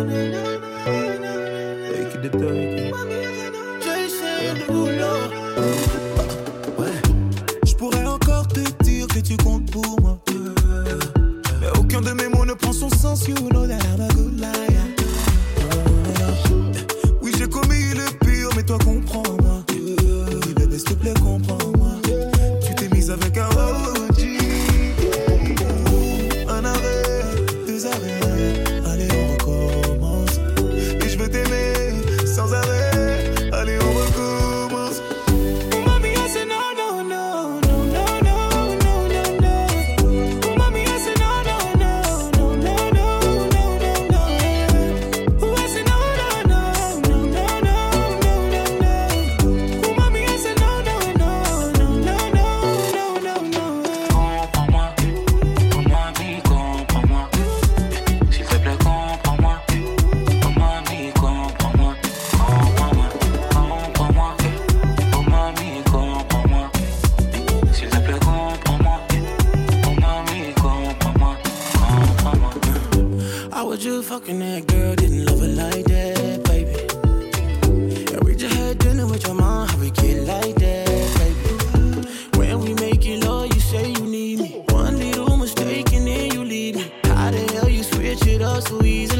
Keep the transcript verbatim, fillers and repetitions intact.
Take it, take it. J'essaie de vouloir. Ouais. J'pourrais encore te dire que tu comptes pour moi. Mais aucun de mes mots ne prend son sens. You know that I'm a good liar. Oui, j'ai commis le pire, mais toi comprends-moi. Oui, bébé, s'il te plaît, comprends-moi. Tu t'es mise avec un O G. Un arrêt, deux arrêts. Allez, on recommence. Et je veux t'aimer sans arrêt. Allez, on recommence. Mommy, I said no, no, no, no, no, no, no, no, no. Mommy, I said no, no, no, no, no, no, no, no, no. I said no, no, no, no, no, no, no, no. Mommy, I said no, no, no, no, no, no, no, no, no. Comprends-moi, oh mamie, comprends-moi. S'il te plaît, comprends-moi. Oh mamie, comprends-moi. Comprends-moi, comprends-moi. Oh mamie, comprends-moi. S'il te plaît, comprends-moi. Oh mamie, comprends-moi. Comprends-moi. I was just fucking that girl, didn't love her like that, baby. And we just had dinner with your mom, how we get like that, baby. When we make it love, you say you need me. One little mistake and then you leave me. How the hell you switch it up so easy?